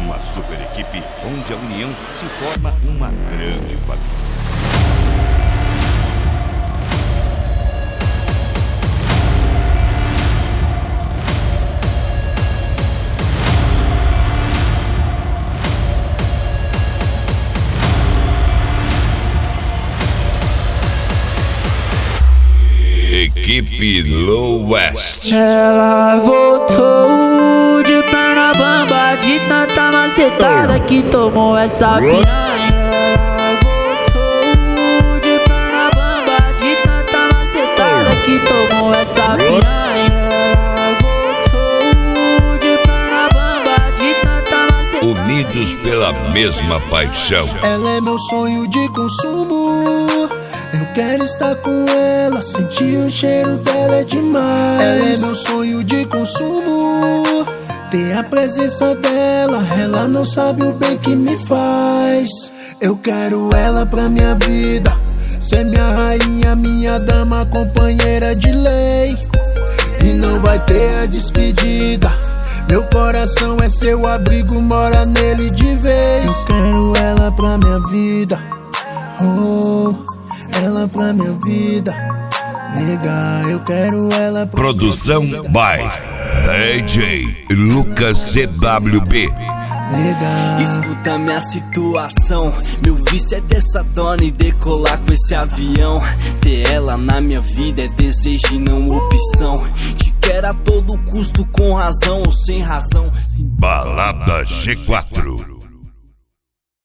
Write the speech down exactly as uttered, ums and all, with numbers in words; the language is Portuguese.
Uma super equipe onde a união se forma uma grande família. Equipe Low West. Ela voltou de perna bamba, de tanta macetada que tomou essa piranha. Ela voltou de perna bamba, de tanta macetada que tomou essa piranha. Ela voltou de perna bamba, de tanta macetada. Unidos pela mesma paixão. Ela é meu sonho de consumo. Eu quero estar com ela, sentir o cheiro dela é demais. Ela é meu sonho de consumo. Ter a presença dela, ela não sabe o bem que me faz. Eu quero ela pra minha vida, ser minha rainha, minha dama, companheira de lei. E não vai ter a despedida. Meu coração é seu abrigo, mora nele de vez. Eu quero ela pra minha vida, oh, ela pra minha vida, nega, eu quero ela pra Produção by D J Lucas C W B. nega. Escuta minha situação, meu vício é ter essa dona e decolar com esse avião. Ter ela na minha vida é desejo e não opção. Te quero a todo custo, com razão ou sem razão. Balada G quatro.